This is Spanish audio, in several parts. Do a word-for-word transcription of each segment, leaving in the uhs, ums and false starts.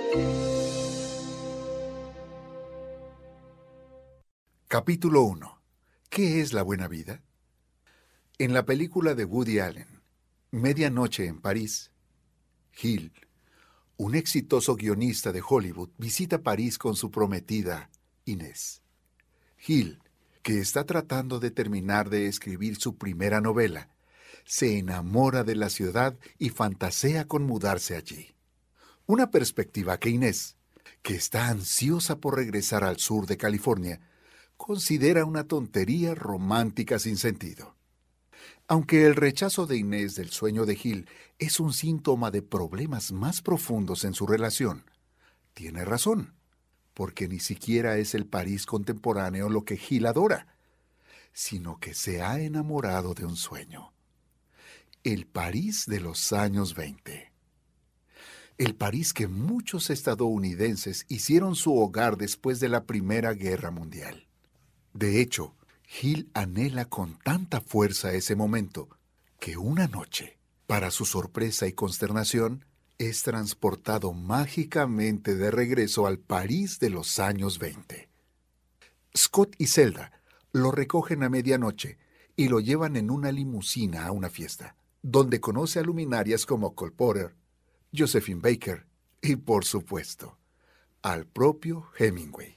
Capítulo uno. ¿Qué es la buena vida? En la película de Woody Allen, Medianoche en París, Hill, un exitoso guionista de Hollywood, visita París con su prometida, Inés. Hill, que está tratando de terminar de escribir su primera novela, se enamora de la ciudad y fantasea con mudarse allí. Una perspectiva que Inés, que está ansiosa por regresar al sur de California, considera una tontería romántica sin sentido. Aunque el rechazo de Inés del sueño de Hill es un síntoma de problemas más profundos en su relación, tiene razón, porque ni siquiera es el París contemporáneo lo que Hill adora, sino que se ha enamorado de un sueño. El París de los años veinte. El París que muchos estadounidenses hicieron su hogar después de la Primera Guerra Mundial. De hecho, Hill anhela con tanta fuerza ese momento que una noche, para su sorpresa y consternación, es transportado mágicamente de regreso al París de los años veinte. Scott y Zelda lo recogen a medianoche y lo llevan en una limusina a una fiesta, donde conoce a luminarias como Cole Porter, Josephine Baker y, por supuesto, al propio Hemingway.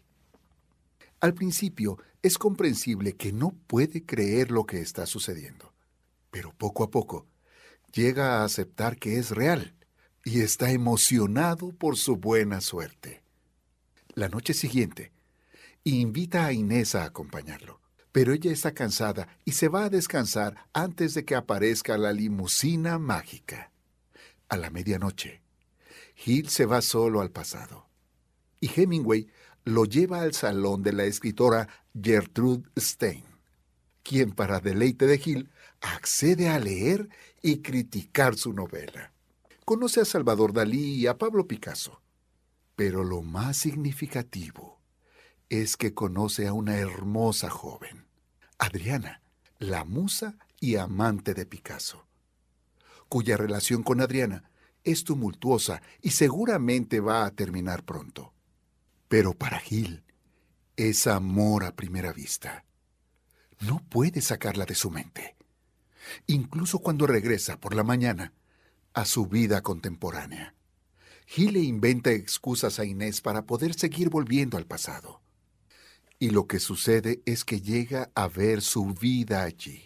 Al principio es comprensible que no puede creer lo que está sucediendo, pero poco a poco llega a aceptar que es real y está emocionado por su buena suerte. La noche siguiente, invita a Inés a acompañarlo, pero ella está cansada y se va a descansar antes de que aparezca la limusina mágica. A la medianoche, Hill se va solo al pasado, y Hemingway lo lleva al salón de la escritora Gertrude Stein, quien para deleite de Hill accede a leer y criticar su novela. Conoce a Salvador Dalí y a Pablo Picasso, pero lo más significativo es que conoce a una hermosa joven, Adriana, la musa y amante de Picasso, cuya relación con Adriana es tumultuosa y seguramente va a terminar pronto. Pero para Hill es amor a primera vista. No puede sacarla de su mente, incluso cuando regresa por la mañana a su vida contemporánea. Hill le inventa excusas a Inés para poder seguir volviendo al pasado. Y lo que sucede es que llega a ver su vida allí,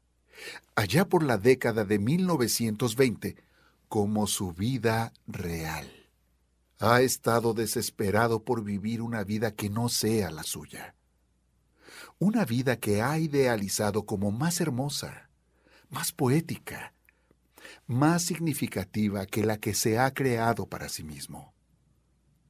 allá por la década de mil novecientos veinte, como su vida real. Ha estado desesperado por vivir una vida que no sea la suya. Una vida que ha idealizado como más hermosa, más poética, más significativa que la que se ha creado para sí mismo.